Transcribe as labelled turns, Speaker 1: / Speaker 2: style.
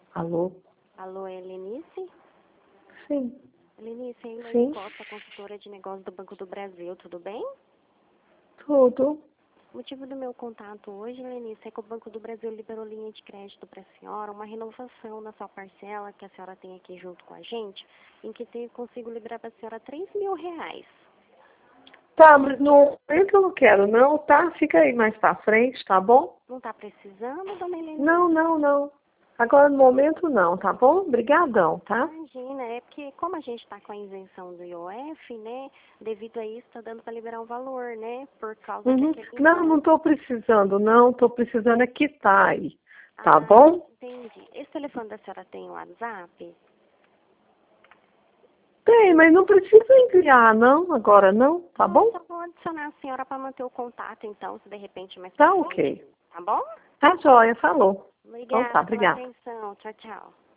Speaker 1: Alô?
Speaker 2: Alô, é Lenice?
Speaker 1: Sim.
Speaker 2: Lenice, é
Speaker 1: Sim.
Speaker 2: Elaine Costa, consultora de negócios do Banco do Brasil, tudo bem?
Speaker 1: Tudo.
Speaker 2: O motivo do meu contato hoje, Lenice, é que o Banco do Brasil liberou linha de crédito para a senhora, uma renovação na sua parcela que a senhora tem aqui junto com a gente, em que consigo liberar para a senhora R$ 3.000.
Speaker 1: Tá, mas no momento eu não quero não, tá? Fica aí mais pra frente, tá bom?
Speaker 2: Não está precisando, dona Helene?
Speaker 1: Não. Agora no momento não, tá bom? Obrigadão, tá?
Speaker 2: Imagina, é porque como a gente está com a isenção do IOF, né, devido a isso está dando para liberar um valor, né, por causa que
Speaker 1: Uhum.
Speaker 2: aquele
Speaker 1: Não tô precisando não, tô precisando é quitar aí, tá
Speaker 2: Ah,
Speaker 1: bom?
Speaker 2: entendi. Esse telefone da senhora tem WhatsApp?
Speaker 1: Tem, mas não precisa enviar não, agora não, tá
Speaker 2: Ah,
Speaker 1: bom?
Speaker 2: só vou adicionar a senhora para manter o contato, então, se de repente mais pra
Speaker 1: Tá
Speaker 2: frente,
Speaker 1: ok.
Speaker 2: tá bom?
Speaker 1: Tá joia, falou. Então tá,
Speaker 2: Obrigada pela
Speaker 1: obrigada.
Speaker 2: atenção. Tchau, tchau.